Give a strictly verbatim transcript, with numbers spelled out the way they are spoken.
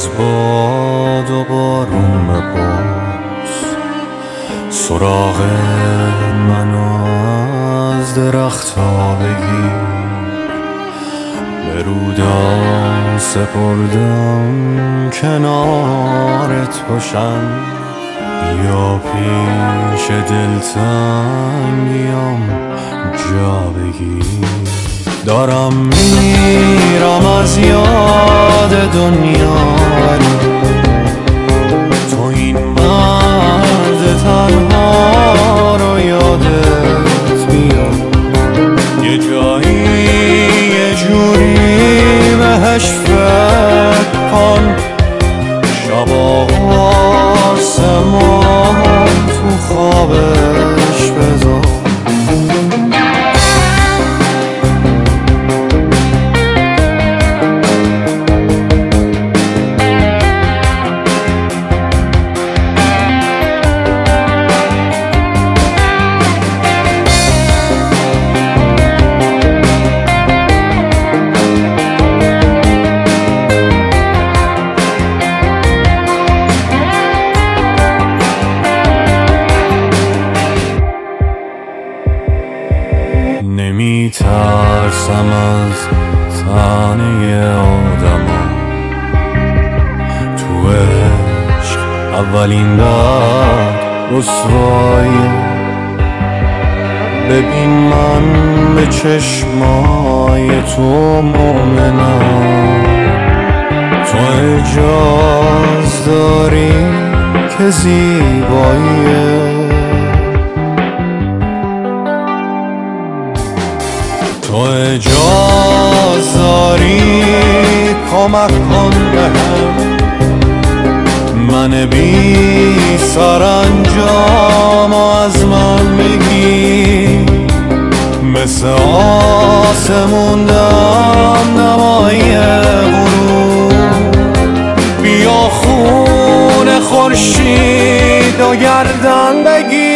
از باد و بارون بپرس، سراغ منو از درخت‌ها بگیر. به رودا سپردم کنارت باشم، یا پیش دلتنگیام جا بگیر. دارم میرم از یاد دنیا، تو این مرد تنها رو یادت بیاد. یه جایی یه جوری بهش فکر کن، شب آسمان تو خوابش بذار. نمی ترسم از تنه آدما، تو عشق اولین درد رسواییه. ببین من به چشمای تو مومنم، تو اجاز داری که زیباییه. تو اجاز داری کمک کن بهم، من بی سرانجام از من بگی. مثل آسمون دم نمای غروب، بیا خون خورشید و گردن بگی.